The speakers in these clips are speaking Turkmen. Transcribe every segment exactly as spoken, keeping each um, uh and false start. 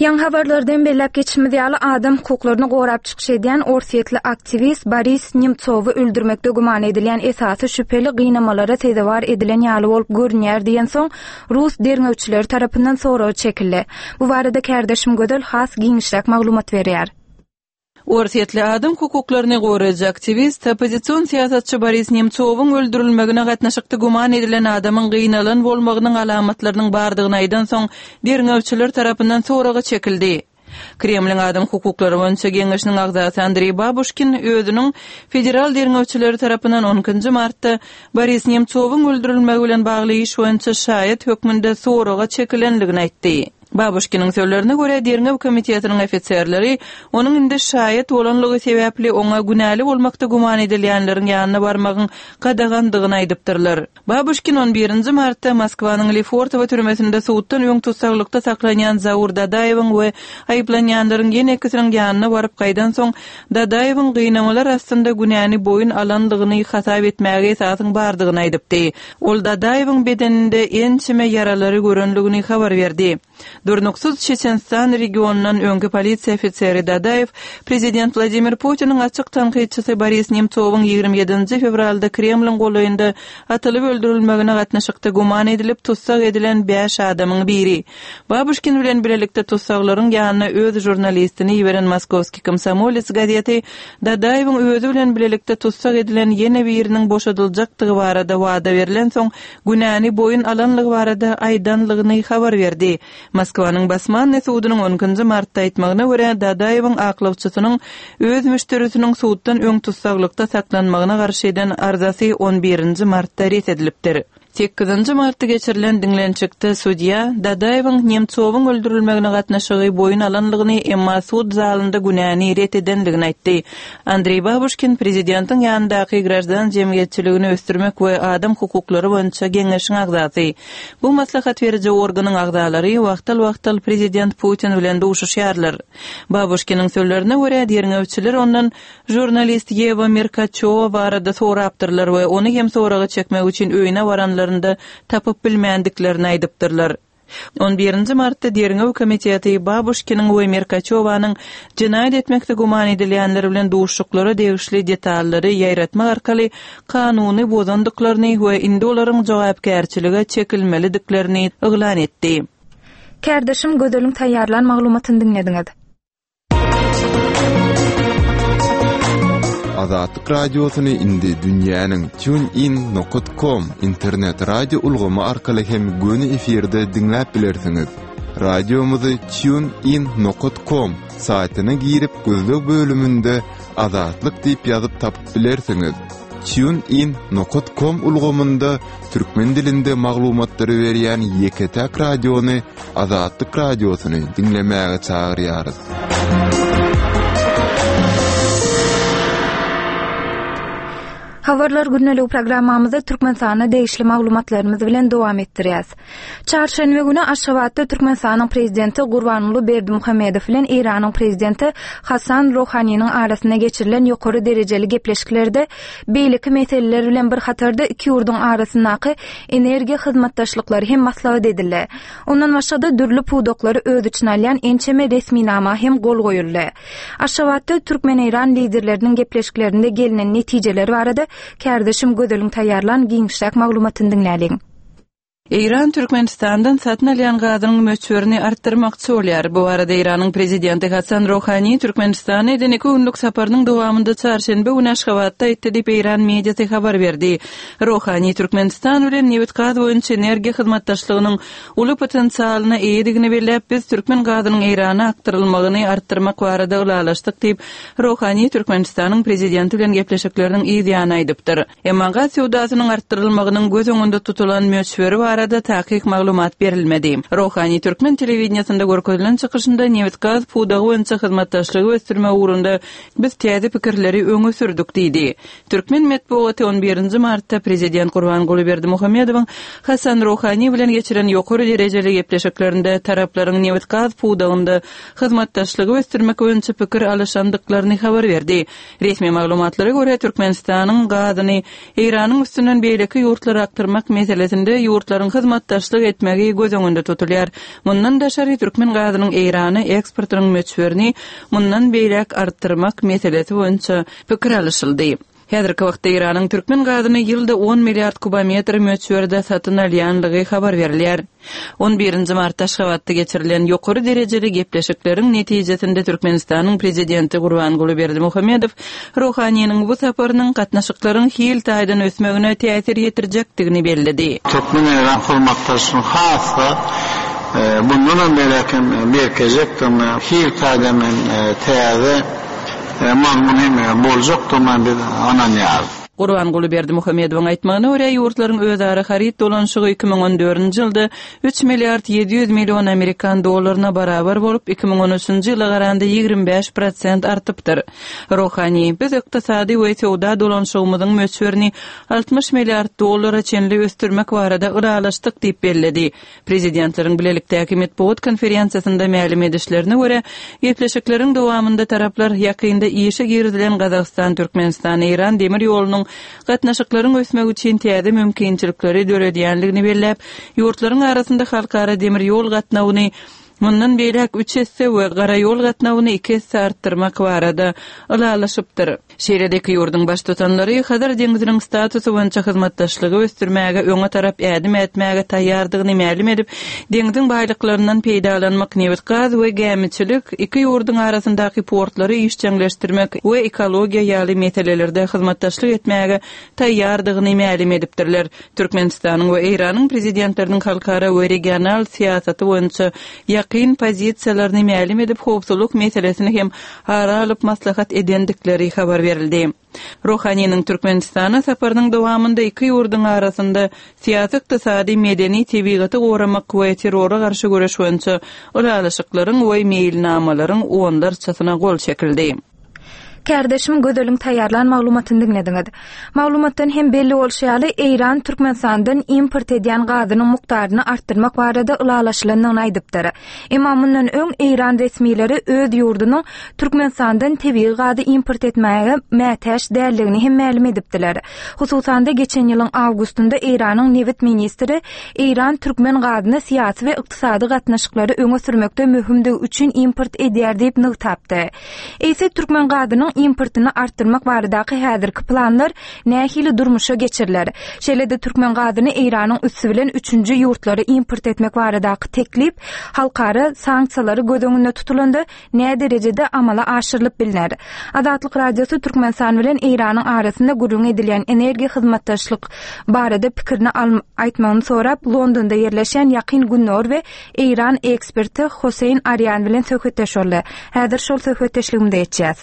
Yan habarlardan bellep geçmedi ýaly adam hukuklaryny gorap çykyş edýän orsiýetli aktivist Boris Nemtsowy öldürmekde guman edilýän esasy şüpheli gynamalara tezewar edilen ýaly bolup görünýär diýen soň Rus derňewçileri tarapyndan soragy çekildi. Bu barada kardeşim Gödel has giňişlik maglumat berýär. Orsiýetli adam hukuklaryny goraýjy aktivist, opozisiýon siýasatçy Boris Nemtsowyň öldürilmegine gatnaşykdy guman edilen adamyň gynalan bolmagynyň alamatlarynyň bardygyny aýdan soň derňewçiler tarapyndan soragy çekildi. Kremliň adam hukuklary boýunça geňeşiniň agzasy Andrey Babushkin özüniň federal derňewçileri tarapyndan onunçy martda Boris Nemtsowyň öldürilmegi bilen bagly iş boýunça şahyt hökmünde soragy çekilenligini aýtdy. Babushkin'in sözlerine göre derňew komitetiniň ofitserleri onuň indi şahyt bolanlygy sebäpli oňa günäli bolmakda guman edilýänleriň ýanyna barmagyň gadagandygyny aýdypdyrlar. Babushkin on birinji martda Moskwanyň Lefortowo türmesinde suwutdan öň tutsaglykda saklanýan Zaur Dadayewiň we aýyplanýanlaryň ýene ikisiniň ýanyna baryp gaýdan soň Dadayewiň gynamalar astynda günäni boyun alandygyny hasap etmäge esasyň bardygyny aýdypdy. Ol Dadayewiň bedeninde ençime yaralary görenligini habar berdi. Durnuksuz Çeçenstan regionundan öňkü polisiýa ofiseri Dadayew, prezident Vladimir Putin'in açyk tanqidçisi Boris Nemtsowyň ýygrimi ýedinji fevralda Kremliň golaýynda atylyp öldürilmegine gatnaşykdy guman edilip tutsak edilen beş adamyň biri. Babushkin bilen birlikde tutsaklaryň ýanyna öz jurnalistini ýiberen Moskovski Komsomolets gazeti Dadayewiň özü bilen birlikde tutsak edilen ýene biriniň boşadyljakdygy barada wada berilen soň günäni boyun alanlygy barada aýdanlygyny habar berdi. Moskwanyň basman suwudynyň onunçy martda aýtmagyna görä Dadayewiň aklawçysynyň öz müşterisiniň suwutdan öň tutsaglykda saklanmagyna garşy eden arzasy on birinji martda ret edilipdir. sekkizinji martda geçirilen diňlençikde sudiýa Dadayewiň Nemtsowyň öldürilmegine gatnaşygy boyun alanlygyny emma sud zalynda günäni ret edenligini aýtdy. Andrey Babushkin prezidentiň ýanyndaky grażdan jemgyýetçiligini östürmek we adam hukuklary boýunça geňeşiň agzasy. Bu maslahat beriji organyň agzalary wagtal-wagtal prezident Putin bilen duşuşýarlar. Babushkiniň sözlerine görä derňewçiler ondan jurnalist Yeva Merkachowa barada sorapdyrlar we ony hem soragy çekmek üçin öýüne baranlar tapıp bilmendiklerini aýdypdyrlar. on birinji martda derňew komiteti Babushkiniň we Merkachowanyň jinaýat etmekde guman edilýänler bilen duşuşyklary degişli detallary ýaýratmak arkaly kanuny bozandyklaryny we indi olaryň jogapkärçiligi çekilmelidiklerini yglan etdi. Kardeşim Gödeliň taýýarlan maglumatyny dinlediňiz. Azatlyk radiosyny indi dünýäniň TuneIn nokta com internet radio ulgamy arkaly hem göni efirde dinläp bilersiňiz. Radiomuzy TuneIn nokta com saýtyna girip gözlük bölümünde Azatlyk diýip ýazyp tapyp bilersiňiz. TuneIn nokta com ulgamynda türkmen dilinde maglumatlary berýän Ýeketäk radiony Azatlyk radiosyny dinlemäge çagyrýarys. Habarlar günnelik programmamyzda Türkmenistana degişli maglumatlarymyz bilen dowam etdirýäs. Çarşenbe güni Aşgabatda Türkmenistanyň prezidenti Gurbanuly Berdimuhammedow bilen Iranyň prezidenti Hasan Rohanyň arasynda geçirilen ýokary derejeli gepleşiklerde beýleki meseleler bilen bir hatarda iki ýurduň arasyndaky energiýa hyzmatdaşlyklary hem maslahat edildi. Ondan başga dürli pudoklary öz içine alýan ençeme resminama hem gol goýuldy. Aşgabatda Türkmen-Iran liderleriniň gepleşiklerinde gelinen netijeleri barada kardeşim Gödeliň taýýarlan giňişlik maglumatyny dinläliň. İran Türkmenistan'dan satın alýan gazynyň möçberini artdyrmakçy bolýar. Bu arada İranyň prezidenti Hasan Rohany Türkmenistana eden iki günlük saparynyň dowamında çarşenbe güni Aşgabatda etdi diýip İran mediasy habar berdi. Rohany Türkmenistan bilen newit gaz boýunça energiýa hyzmatdaşlygynyň uly potensialyna eýedigini belläp biz türkmen gazynyň İrana aktarylmagyny artdyrmak barada ulalaşdyk diýip Rohany Türkmenistanyň prezidenti bilen gepleşikleriniň ýygyny aýdypdyr. Emma gaz ýewdasynyň artdyrylmagynyň göz öňünde tutulan möçberi arada taqiq maglumat berilmedi. Rohany Türkmen telewizionunda görkezlen çykyşynda newit gaz pudagy boýunça hyzmatdaşlygy östürme uğrunda biz täze pikirleri öňe sürdük diýdi. Türkmen medeniýeti on birinji martda prezident Gurbanuly Berdimuhammedowyň Hasan Rohany bilen geçiren ýokary derejeli gepleşiklerinde taraplaryň newit gaz pudagynda hyzmatdaşlygy östürmek boýunça pikir alşandyklaryny habar berdi. Resmi maglumatlara görä Türkmenistanyň gazyny Iranyň üstünden beýleki ýurtlara aktyrmak meselesinde ýurtlar ýurtlaryň hyzmatdaşlyk etmegi göz öňünde tutulýar. Mundan daşary türkmen gazynyň Eýrany eksportynyň möçberini mundan beýlek artdyrmak meselesi boýunça pikir alışyldy. Häzirki wagtda Eýranyň türkmen gazyny ýylda on milliard kubometr möçberde satyn alýanlygy habar berilýär. on birinji martda Aşgabatda geçirilen ýokary derejeli gepleşikleriň netijesinde Türkmenistanyň prezidenti Gurbanguly Berdimuhammedow Rohanynyň bu saparynyň gatnaşyklaryň hil taýdan ösmegine täsir ýetirjekdigini bellädi. Türkmen Eýran hyzmatdaşlygyň hasy bundan berakem berkezekdim hil taýdan täze mazmun hem boljak toman bir ananyar. Gurbanguly Berdimuhammedowyň aýtmagyna görä ýurtlaryň özara harit dolanşygy iki ming on dördünji ýylda üç milliard yedi yüz million Amerikan dollaryna barabar bolup iki ming on üçünji ýyla garanda ýigirme beş prosent artypdyr. Rohany biz ykdysady we sowda dolanşygymyzyň möçberini altmış milliard dollara çenli östürmek barada iralaşdyk diýip bellädi. Prezidentleriň bilelikdäki medeniýet konferensiýasynda ma'lum edişlerine görä gepleşikleriň dowamında taraplar ýakynda işe girdilen Gazagystan, Türkmenistan, Eýran demir ýolunyň gatnaşyklaryň ösmegi üçin täze mümkinçilikleri döredýänligini belläp, ýurtlaryň arasynda halkara demir ýol gatnawyny mundan beýlek üç hisse we gara ýol gatnawyny iki hisse artdyrmak barada ulalaşypdyr. Şeýledeki ýurduň baş tutanlary Hazar deňiziniň statusy boýunça hyzmatdaşlygy östürmäge öňe tarap ädim etmäge taýýardygyny ma'lum edip, deňiziň baýlyklaryndan peýdalanmak, newit gaz we gämiçilik iki ýurduň arasyndaky portlary işçileşdirmek we ekologiýa ýaly meselelerde hyzmatdaşlyk etmäge taýýardygyny ma'lum edipdirler. Türkmenistanyň we Eýranyň prezidentleriniň halkara we regional siýasaty boýunça ýakyn pozisiýalaryny ma'lum edip, howpsuzlyk meselesini hem ara alyp maslahat edendikleri habar berildi. Rohanynyň Türkmenistana saparynyň dowamında iki ýurduň arasynda siýasy, ykdysady, medeni tebigaty goramak we terrora garşy göreş boýunça ulalaşyklaryň we meýilnamalaryň onlarçasyna gol çekildi. Kardeşim gödölüň taýýarlan maglumatyny dinlediňiz. Maglumatdan hem belli bolşaly Eýran Türkmenistandan import edýän gazynyň mukdaryny artdyrmak barada ulalaşylanyny aýdypdyr. Emma mundan öň Eýran resmileri öz ýurdunyň Türkmenistandan tebii gazy import etmäge mätäş däldigini hem ma'lum edipdiler. Hususan da geçen ýylyň awgustunda Eýranyň newit ministri Eýran türkmen gazyny syýasy we ykdysady gatnaşyklary öňe sürmekde möhümdigi üçin import edýär diýip nyg tapdy. Eýse türkmen gazynyň importyny artdyrmak baradaky häzirki planlar nähili durmuşa geçiriler. Şeýle-de türkmen gazyny Eýranyň üstü bilen üçünji ýurtlary import etmek baradaky teklip halkara sanksiýalary göz öňünde tutulandy, nä derejede amala aşyrylyp bilinär. Azatlyk radiosu Türkmenistan bilen Eýranyň arasynda gurulň edilýän energiýa hyzmatdaşlyk barada pikirini aýtmagyny sorap, Londonda ýerleşen Ýakyn Günnor we Eýran eksperti Hosein Aryan bilen söhbetleşýärler. Häzir şol söhbetleşligimde etjäs.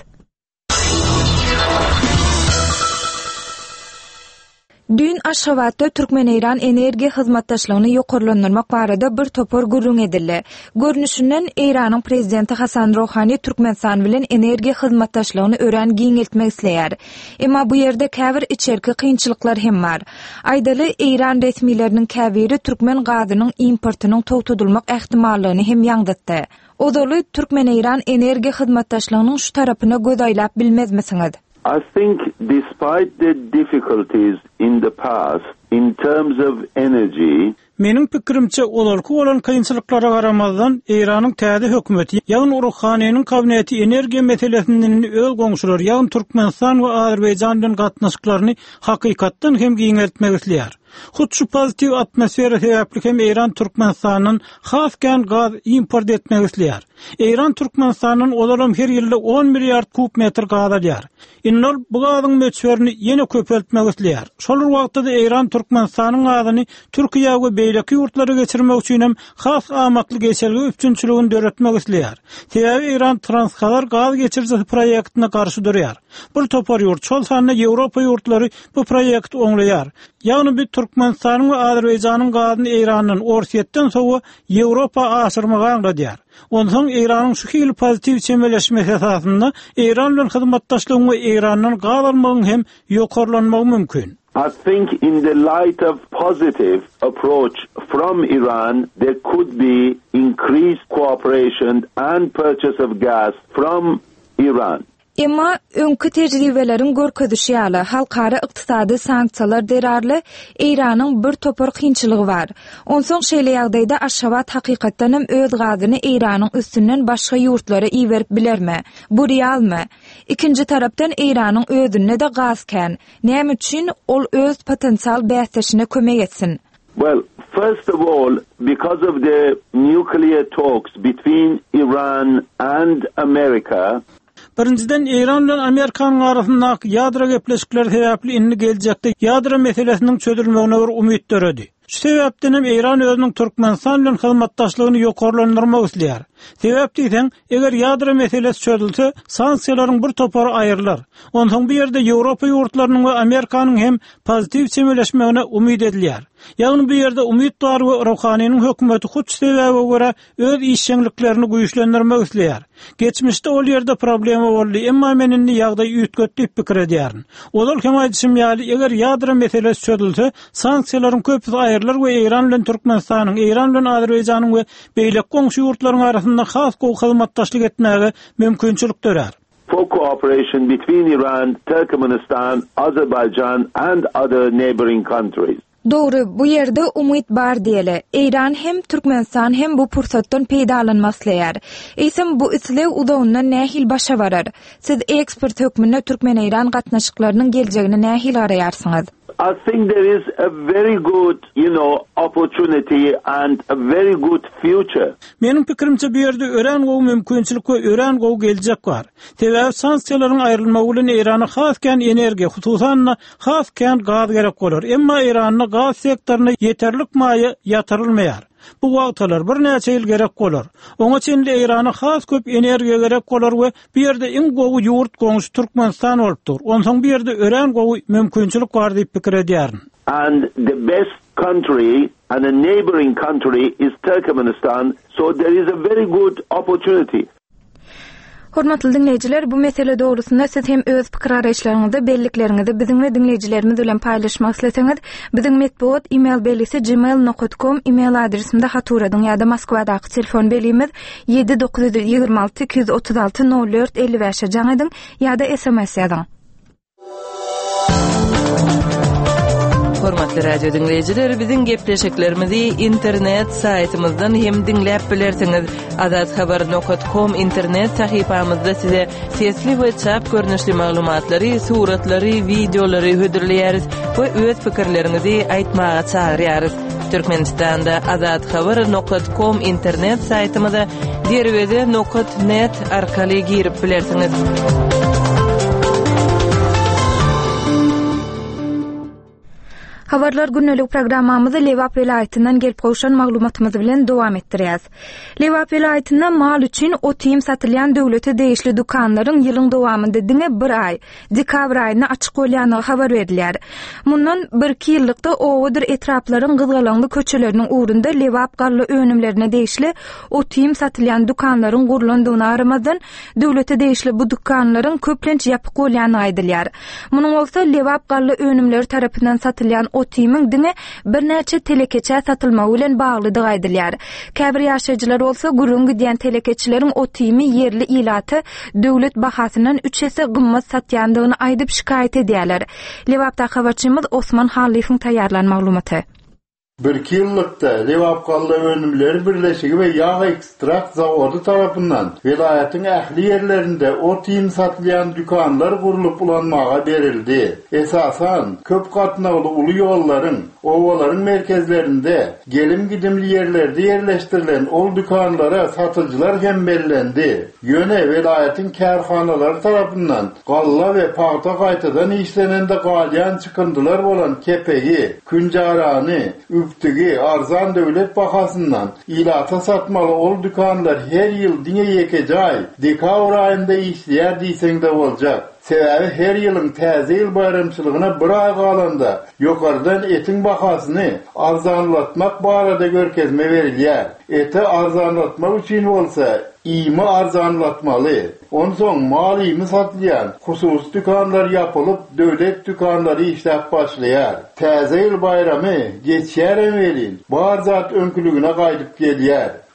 Dün Aşgabatda Türkmen-Eýran energiýa hyzmatdaşlygyny ýokarlandyrmak barada bir topar gurulň edildi. Görnüşinden Eýranyň prezidenti Hasan Rohany Türkmenistan bilen energiýa hyzmatdaşlygyny ören giňeltmek isleýär. Emma bu ýerde käbir içerki kynçylyklar hem bar. Aýdaly Eýran resmileriniň käbiri türkmen gazynyň importynyň togtudylmak ähtimallygyny hem ýaňdatdy. Odaly Türkmen-Eýran energiýa hyzmatdaşlygynyň şu tarapyna göz aýlap bilmezmisiňiz? I think despite the difficulties in the past in terms of energy, Menin pikirimçe olarky bolan kynçylyklara garamazdan Eýranyň täze hökümeti ýa-ni Rohanynyň kabineti energiýa meselesini öz goňşulary ýa-ni Türkmenistan we Azerbaýjan bilen gatnaşyklaryny hakykatdan hem giňeltmek isleýär. Hut şu pozitiv atmosfera sebäpli hem Eýran Türkmenistanyň hasken gaz import etmek isleýär. Eýran Türkmenistanyň olaram her ýylda on milliard kubmetr gaz alýar. Inol bu gazyň möçberini ýene köpeltmek isleýär. Şol wagtda Eýran Türkmenistanyň gazyny Türkiýe we beýleki ýurtlara geçirmek üçin hem has amatly geçerli üçünçiligini döretmek isleýär. Sebäbi Eýran Transkazar gaz geçirjisi proýektine garşy durýar. Bir topar ýurt, şol sanyna Ýewropa ýurtlary bu proýekti oňlaýar. Ýagny bir Türkmenistanyň we Azerbaýjanyň gazyny Eýranyň orsiýetden soňra Ýewropa aşyrmaga aňladýar. Ondan Eýranyň şu hili pozitiv çemberleşmesi esasında Eýran bilen hyzmatdaşlygyň we Eýranyň gaz almagyny hem ýokarlanmagy mümkin. I think in the light of positive approach from Iran, there could be increased cooperation and purchase of gas from Iran. Emma öňkü tejribelerin görkezişi ýaly halkara ykdysady sanksiýalar derarly Iranyň bir topar kynçylygy bar. Onsoň şeýle ýagdaýda Aşgabat hakykatdan hem öz gazyny Iranyň üstünden başga ýurtlara iýerip bilermi? Bu realmy? Ikinji tarapdan Iranyň özüne de gaz kän. Näme üçin ol öz potensial bäsleşine kömek etsin? Well, first of all, because of the nuclear talks between Iran and America, Birinciden İran bilen Amerikanyň arasyndaky ýadro gepleşikleri sebäpli inni geljekde ýadro meselesiniň çözülmegine bir umyt döredi. Şu sebäpden hem İran özüniň Türkmenistan bilen hyzmatdaşlygyny ýokarlandyrmak isleýär. Sebäp diýsen, eger ýadro meselesi çözülse, sanksiýalaryň bir topary aýrylar. Ondan bir ýerde Ýewropa ýurtlarynyň we Amerikanyň hem pozitiv çemeleşmegine umyt edilýär. Ýagny bir ýerde umyt bar we Rouhanyň hökümeti huç sebäbe görä öz işçiliklerini güýçlendirmek isleýär. Geçmişde ol ýerde problema boldy, emma menini ýagdaý üýtgetip pikir edýärin. Olar hem aýdyşym ýaly, eger ýadro meselesi çözülse, sanksiýalaryň köpüsi aýrylar we Iran bilen Türkmenistanyň, Iran bilen Azerbaýjanyň we beýlek goňşy ýurtlaryň arasynda has gowy hyzmatdaşlyk etmäge mümkinçilik dörer. For cooperation between Iran, Turkmenistan, Azerbaijan and other neighboring countries. Doğru, bu yerde umyt bar diýeli. Iran hem Türkmenistan hem bu pursatdan peýdalanmasleýär. Eýsem bu islew udawyndan nähil başa barar. Siz ekspert hökmünde Türkmen-Iran gatnaşyklarynyň geljegini nähil garaýarsyňyz? I think there is a very good, you know, opportunity and a very good future. Menin pikirimçe bir yerde ören gowy mümkinçilik we ören gowy geljek bar. Sebäbi sanksiýalaryň aýrylmagy bilen Irana hasken energiýa, hususan hasken gaz gerek bolar. Emma Iranyň gaz sektoruna yeterlik maýy ýatyrylmaýar. Bu wagtlar bir näçe ýyl gerek bolar. Oňa çenli Irana has köp energiýa gerek bolar we bir ýerde iň gowy ýurt goňşy Türkmenistan bolupdyr. Onsoň bir ýerde ören gowy mümkinçilik bar diýip pikir edýärin. And the best country and a neighboring country is Turkmenistan, so there is a very good opportunity. Hormatly dinleyijiler, bu mesele doğrusunda siz hem öz pikir araýşlaryňyzdy, belliklerinizi biziňle dinleyijilerimiz bilen paýlaşmak isleseňiz, biziň medpuat email belisi gmail nokta com email adresimde haturadyň ýa-da Moskwadaky telefon belimiz yedi dokuz ýygrima alty iki ýüz otuz alty nol dört elli beş jaňydyň ýa-da S M S ýazyň. Hormatly radio dinleyijiler, biziň gepleşiklerimizi internet saýtymyzdan hem dinläp bilersiňiz. azat habar nokta com internet sahypamyzda size sesli we çap görnüşli maglumatlary, suratlary, videolary hödürleýäris we öz pikirlerinizi aýtmaga çagyrýarys. Türkmenistanda azat habar nokta com internet saýtymyza derwede nokta net arkaly girip bilersiňiz. Habarlar günnelik programmamyzy Lewap welaýatyndan gelip goşan maglumatymyz bilen dowam etdirýäs. Lewap welaýatynda mal üçin otym satylýan döwlete değişli dukanlaryň ýylyň dowamynda diňe bir ay, dekabr aýyna açyk bolýanyny habar berilýär. Mundan bir iki ýyllykda owadyr etraplaryň gyzgalanly köçeleriniň uğrunda Lewap garly önümlerine değişli otym satylýan dukanlaryň gurulandygyny aramazdan döwlete değişli bu dukanlaryň köplenç ýapyk bolýany aýdylýar. Munyň bolsa Lewap garly önümleri tarapyndan satylýan otymyň diňe bir näçe telekeçe satylmagy bilen baglydyg aýdylýar. Käbir ýaşaýjylar bolsa gurun gidýän telekeçileriň otymy yerli ilaty döwlet bahasyndan üç hesse gymmat satýandygyny aýdyp şikaýet edýärler. Lewapda habarçymyz Osman Halifiň taýýarlan maglumaty. Bir ýyllykda Lewap garly önümleri birleşigi we ýağ ekstrakt zawody tarapyndan welaýatyň ähli ýerlerinde otym satylýan dükanlar gurulyp ulanmaga berildi. Esasan köp gatnaly uly ýollaryň, owalaryň merkezlerinde gelim gidimli ýerlerde ýerleşdirilen ol dükanlara satyjylar hem bellendi. Ýöne welaýatyň kärhanalary tarapyndan galla we paýta gaýtadan işlenende galýan çykyndylar bolan kepegi, künjarany, üptügi arzan döwlet bahasyndan ilata satmaly ol dükanlar her ýyl diňe ýekejay dekabr aýynda işleýär diýseň-de boljak. Sebäbi her ýylyň täze ýyl bayramçylygyna bir ay galanda ýokardan etiň bahasyny arzanlatmak barada görkezme berilýär. Eti arzanlatmak üçin bolsa ýymy arzanlatmaly. Onsoň mal ýymy satylýan hususy dükanlar ýapylyp döwlet dükanlary işläp başlaýar. Täze ýyl bayramy geçýär emelin bar zat öňkülügine gaýdyp gelýär.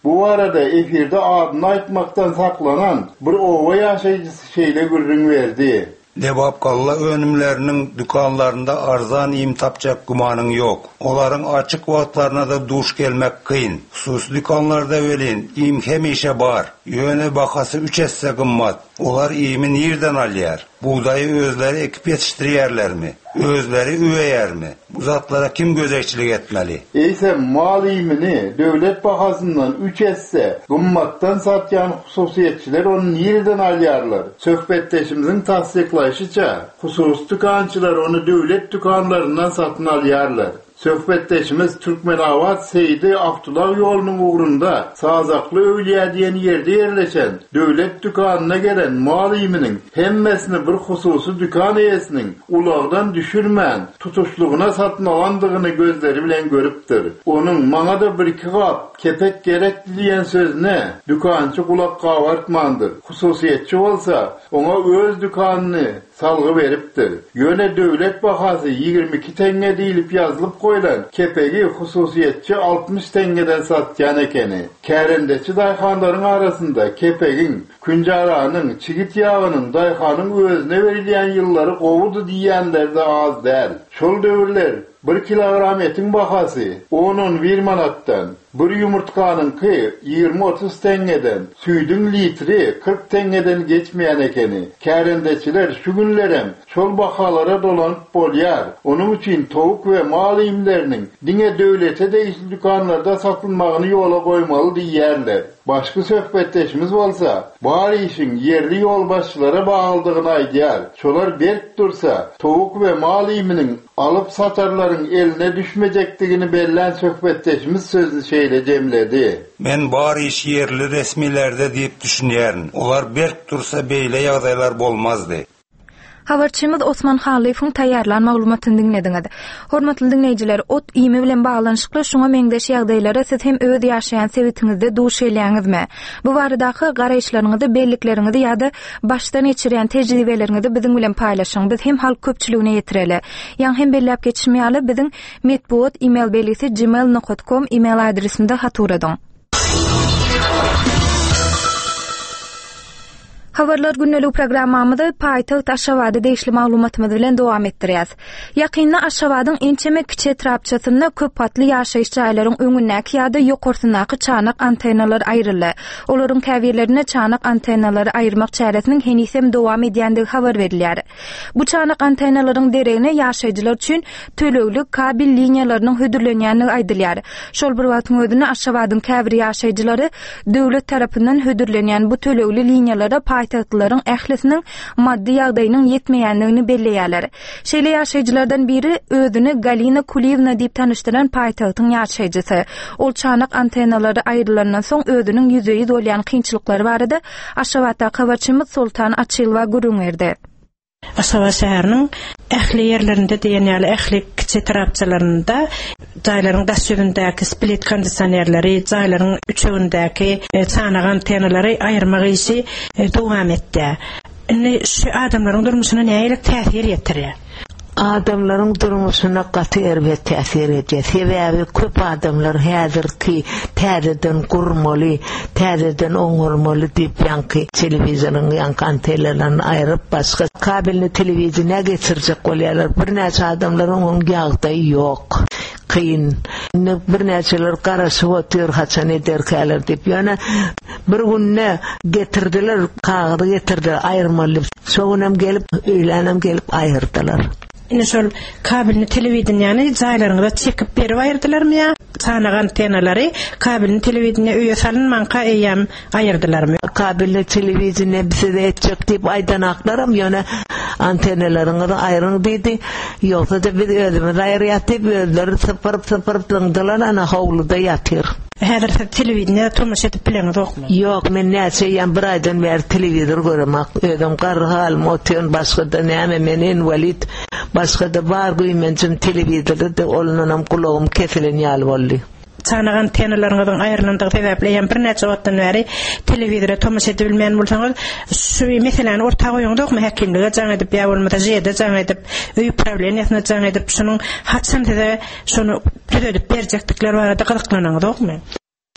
Bu arada efirde adını aytmaktan saklanan bir ova yaşayıcısı şeyle gürrün verdi. Lewapkalla önümlerinin dükkanlarında arzan im tapacak gumanın yok. Onların açık vaatlarına da duş gelmek kıyın. Sus dükkanlarda ölün, im hemişe bar. Yöne bakası üç esse kımmat. Olar imi nereden alyar? Buğdayı özleri ekip yetiştiriyerler mi? Özleri üveyer mi? Bu zatlara kim gözekçilik etmeli? Eyse mal imini devlet bahasından üç esse kımmattan satyan hususiyetçiler onu nereden alyarlar? Söhbetleşimizin tasdiklayışıca husus dükkançılar onu devlet dükkanlarından satın alyarlar. Söhbetleşimiz Türkmenavat Seydi Abdullah yolunun uğrunda Sazaklı Övliya diyen yerde yerleşen devlet dükkanına gelen mal iminin hemmesini bir hususu dükkan eyesinin ulağdan düşürmeyen tutuşluğuna satın alandığını gözleri bilen görüptür. Onun bana da bir iki kap kepek gerekli diyen sözüne dükkançı kulak kavartmandır. Hususiyetçi olsa ona öz dükkanını salgı veriptir. Yöne devlet bahası yigirmi iki tenge deyilip yazılıp koyulan kepegi hususiyetçi altmış tengeden satyan ekeni. Kərindəçi dayxanların arasında kepegin, küncaranın, çigit yağının dayxanın özüne verilyen yılları qovudu diyenler de az der. Şol dövrler bir kilogram etin bahası on on bir manattan, bir yumurtkanın ki yirmi otuz tengeden, süydün litri kırk tengeden geçmeyen ekeni. Kərindəçiler şu günlerem şol bakalara dolanıp bolyar. Onun için tavuk ve mal imlerinin dine devlete değişik dükkanlarda satılmağını yola koymalı diyerler. Başka söhbetleşimiz olsa, bari işin yerli yol başçılara bağaldığını aydiyar. Şolar berk dursa, tavuk ve mal iminin alıp satarların eline düşmeyecektiğini belirlen söhbetleşimiz sözlü şeyle cemledi. Men bari iş yerli resmilerde deyip düşünüyerin. Olar berk dursa beyle yağdaylar bolmazdı. Habarçymyz Osman Halifoň taýýarlan maglumatyny dinlediňiz. Hormatly dinleýijiler, ot ými bilen baglanyşykly şoňa meňdeş ýagdaýlara siz hem öz ýaşaýan sebitiňizde duş elýäňizmi? Bu baradaky garaýşlaryňyzy, bellikleriňizi ýa-da başdan geçirýän tejribeleriňizi biziň bilen paýlaşyň. Biz hem halk köpçüligine ýetireli. Ýa hem belläp geçirmeýäli biziň medbuat email belgisi gmail nokta com email adresinde haturadyň. Habarlar günnelik programmamyzda paýtagyt Aşgabatda deýişli maglumatymyz bilen dowam etdirýäs. Ýakynda Aşgabatyň ençeme kiçi etrapçasynda köp patly ýaşaýyş jaýlaryň öňündäki ýa-da ýokursynaky çanak antenalar aýryldy. Olaryň käbirlerine çanak antenalary aýyrmak çäresiniň henisem dowam edýändigi habar berilýär. Bu çanak antenalaryň deregine ýaşaýjylar üçin tölegli kabil liniýalarynyň hödürlenýändigi aýdylýar. Şol bir wagtyň özünde Aşgabatyň käbir ýaşaýjylary döwlet tarapyndan hödürlenýän bu tölegli liniýalara paýtagtlaryň ählisiniň maddi ýagdaýynyň ýetmeýändigini belleýärler. Şeýle ýaşaýjylardan biri özüni Galina Kulivna diýip tanışdyran paýtagtyň ýaşaýjysy. Ol çanak antenalary aýrylandan soň özüniň ýüzeyi bolýan kynçylyklary barada Aşgabatda habarçymyz Sultan Açylwa gürüňerdi. Aşgabat şäheriniň ähli ýerlerinde diýenýäli ähli kiçi tarapçalarynda jaýlaryň daşýegindäki split kondisionerleri, jaýlaryň üçegindäki çanak antenalary aýyrmak işi dowam etdi. Indi şu adamlaryň durmuşyna näýe täsir ýetirýär? Adamların durmuşuna katı elbet tesir ediyor. Sebebi köp adamlar häzirki täzeden gurmaly, täzeden oňurmaly diýip ýanky telewizionyň ýanky antenalaryny aýryp başga kabelni telewiziona geçirjek bolýarlar. Bir näçe adamlar oňun ýagdaýy ýok. Kıyın. Bir näçeler garaşyp otyr, haçan ederkäler diýip ýana bir günne getirdiler, kağıdı getirdiler aýyrmaly. Şoňam gelip, öýlenem gelip aýyrdylar. Ine şol kabelni telewizionyany jaýlaryňda çekip berip aýyrdylarmy ýa? Çanak antenalary kabelni telewizionyna öýe salynmanka eýem aýyrdylarmy? Kabelni telewizionyna bize etjek diýip aýdanaklarym ýöne antenalaryňy aýryň diýdi. Ýoksa da biz özümiz aýrýatyp özleri sypyryp sypyryp döňdiler ana howluda ýatyr. Häzir telewizionyna tomuş edip bileňiz okmy? Ýok, men näçe ýan bir aýdan beri telewizor göremek. Özüm garhal motion başga-da näme menen Walid başga da bar güýmençin telewizorda da olunam kulagym kesilen ýaly boldy. Çanak antenalaryňyň aýrylandygy sebäple ýa bir näçe wagtdan beri telewizora tomuş edip bilmeýän bolsaňyz, şu meseleni orta goýuňdakmy häkimlige jaň edip ýa bolmasa jede jaň edip öý problemýasyna jaň edip şonuň haçan size şonu ödedip berjekdikleri barada gyzyklanýaňyz okmy?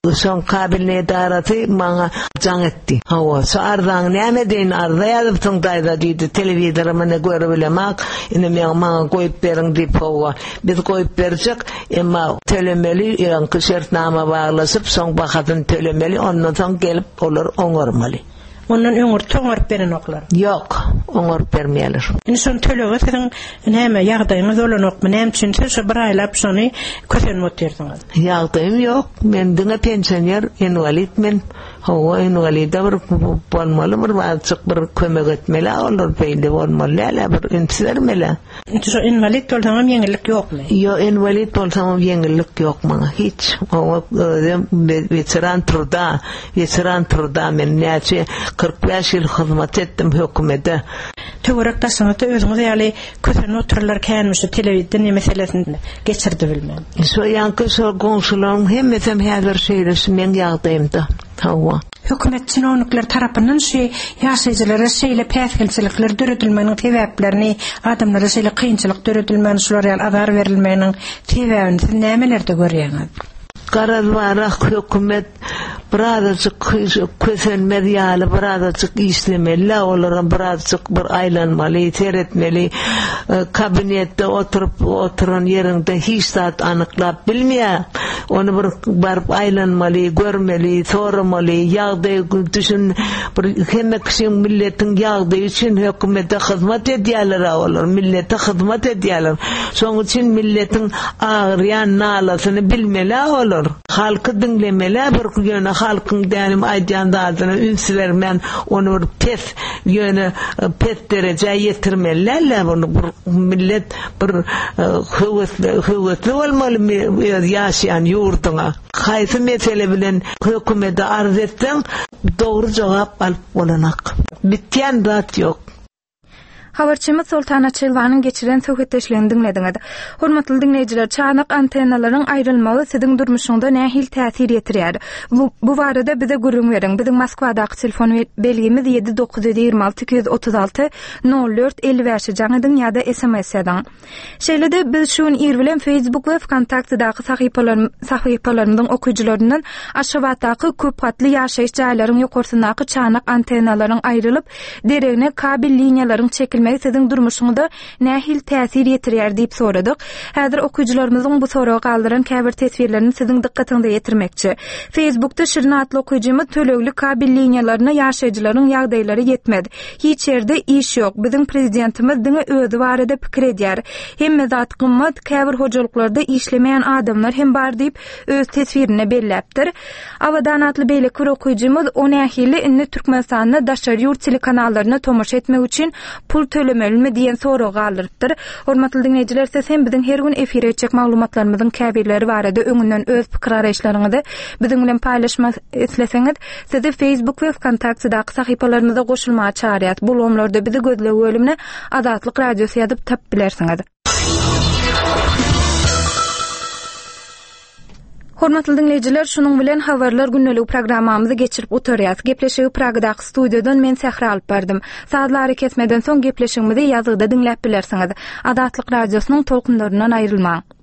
son kabilne daratı bana can etti. Hava sardan näme deyin arda yazıp tındayda dedi televizoruma ne görebilemek ine men bana koyup berin dip hava biz koyup berjek emma tölemeli yankı şartnama bağlasıp son bakadın tölemeli ondan son gelip olur oňormaly. Ondan öňür toňar beren oklar. Yok, oňor bermeýärler. Insan töleге seň näme ýagdaýyňyz bolanokmy, näme üçin şu bir aýlap şonu kösen moterdiňiz? Ýagdaýym ýok, men diňe pensioner, invalid men. Hawa invalida bir bolmaly bir wagtyk bir kömek etmeli, olur beýle bolmaly, ala bir intsermeli. Şu invalid bolsaňam ýeňillik ýokmy? Yo, invalid bolsaňam ýeňillik ýok maňa hiç. Hawa veteran turda, veteran turda men näçe kırk beş yıl hizmet etdim hökümete. Töwerek daşyňyzda özüňiz ýaly kösen oturlar känmişi telewizden meselesini geçirdi bilmem. So ýanky so gonşularyň hemmesem häzir şeýle men ýagdaýymda. Hawa. Hökümet çynownikler tarapyndan şu ýaşaýjylary şeýle päsgelçilikler döredilmeginiň sebäplerini, adamlara şeýle kynçylyk döredilmegini, şular ýaly azar berilmeginiň sebäbini siz nämelerde görýäňiz? Karazvarak hükümet birazcık kösen medyalı birazcık işlemeli olarak birazcık bir aylanmalı, seyretmeli, kabinette oturup oturan yerinde hiç saat anıklap bilmeyen onu bir barıp aylanmalı, görmeli, sormalı, yağdığı düşün bir hemek kişinin milletin yağdığı için hükümete hizmet ediyorlar olur, millete hizmet ediyorlar. Son için milletin ağrıyan nalasını bilmeli olur. Halkı dinlemeli bir yöne halkın diyelim aydan adına ünsülermen onu bir pes yöne pes derece yetirmeliler bunu bir millet bir hıvıtlı hıvıtlı olmalı yaşayan yurduna. Kaysı mesele bilen hükümete arz etsen doğru cevap alıp olanak. Bityen rahat yok. Habarçymyz Sultana Çylwanyň geçiren söhbetdeşligini dinlediňiz. Hormatly dinleýijiler, çanak antennalaryň aýrylmagy siziň durmuşyňda nähil täsir ýetirýär? Bu, bu barada bize gurrun beriň. Biziň Moskwadaky telefon belgimiz yedi dokuz yirmi alty iki yüz otuz alty nol dört elli beş jaňydyň ýa-da S M S eden. Şeýlede biz şuň ýer bilen Facebook we Kontaktdaky sahypalarym sahypalarymyň okujylaryndan aşawatdaky köp gatly ýaşaýyş jaýlaryň ýokarsynaky çanak antennalaryň aýrylyp deregine kabil liniýalaryň çekilmegi siziň durmuşyňda nähil täsir ýetirýär diýip soradyk. Häzir okujylarymyzyň bu soraga galdyran käbir tesbirlerini siziň dikkatiňizde ýetirmekçi. Facebookda Şirin adly okujymyz tölegli kabil liniýalaryna ýaşaýjylaryň ýagdaýlary ýetmedi. Hiç ýerde iş ýok. Biziň prezidentimiz diňe özü barada pikir edýär. Hemme zat gymmat käbir hojalyklarda işlemeýän adamlar hem bar diýip öz tesbirini belläpdir. Awadan adly beýle bir okujymyz o nähili inni Türkmenistanyna daşary ýurt telekanallaryna tomaşa etmek üçin pul tölemelimi diýen soragy galdyrypdyr. Hormatly dinleýijiler, siz hem biziň her gün efire etjek maglumatlarymyzyň käbirleri barada öňünden öz pikir araýşlaryňyzy biziň bilen paýlaşmak isleseňiz, sizi Facebook we Kontaktdaky sahypalarymyza goşulmagy çağırýar. Bu lomlarda bizi gözlegi bölümine Azatlyk radiosy ýazyp tap bilersiňiz. Hormatly dinleýijiler, şunuň bilen habarlar günnelik programmamyzy geçirip oturýar. Gepleşigi Pragadaky studiýadan men Sähra alyp berdim. Saatlary kesmeden soň gepleşigimizi ýazgyda dinläp bilersiňiz. Azatlyk radiosynyň tolkunlaryndan aýrylmaň.